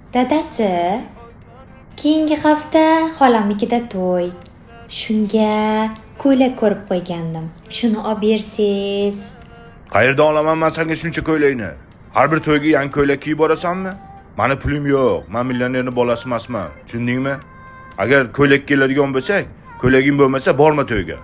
Dadasi, keyingi hafta xolamnikida to'y. Shunga ko'ylak ko'rib qo'ygandim. Shuni olib bersiz. Qayerdan olaman men senga shuncha ko'ylakni? Har bir to'yga yangi ko'ylak kiyib borasanmi? Meni pulim yo'q. Men millionerning bolasi emasman. Tushundingmi? Agar ko'ylak keladigan bo'lsak, ko'ylaging bo'lmasa borma to'yga.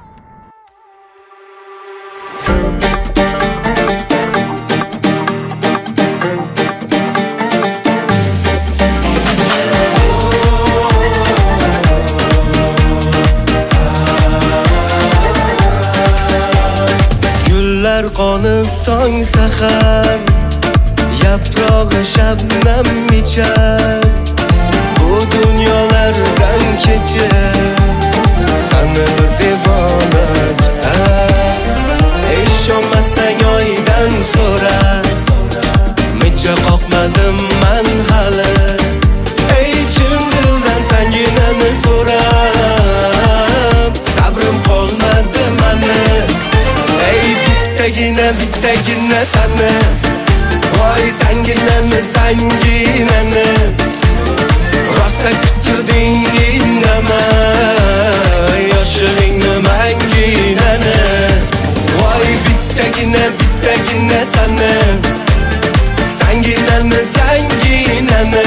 Gullar qonib tong sahar, yaprog'i shabnam ichar. Bu dunyolardan kechib seni bir devona tutar. Ishonmasang oydan so'ra, mijja qoqmadim man hali. Ey chin dildan sanginani so'rab, sabrim qolmadi mani. Ey bittagina sani, voy sanginani sanginani. Rosa kutirding indamay, yoshlig'ingni manginani. Voy bittagina sani, sanginani sanginani.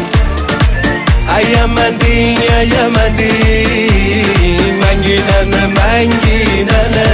Ayamading manginani.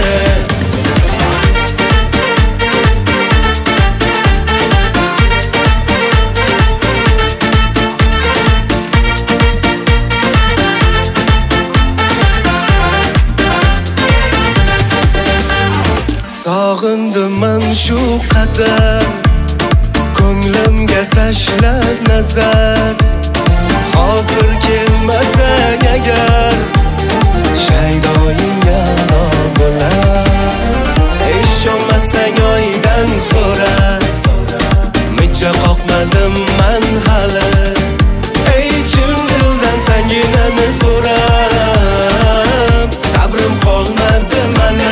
Sog'indiman shu qadar, ko'nglimga tashlab nazar. Hozir kelmasang agar, shaydoying yana bo'lar. Ishonmasang oydan so'ra, mijja qoqmadim man hali. Ey chin dildan sanginani so'rab, sabrim qolmadi mani.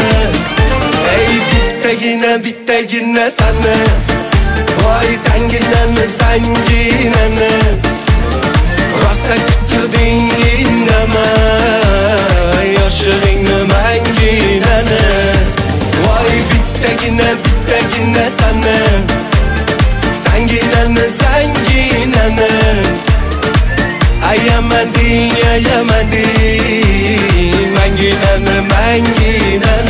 Bittagina sani, voy sanginani sanginani. Rosa kutirding indamay, yoshlig'ingni manginani. Voy bittagina sani, sanginani sanginani. Ayamading manginani.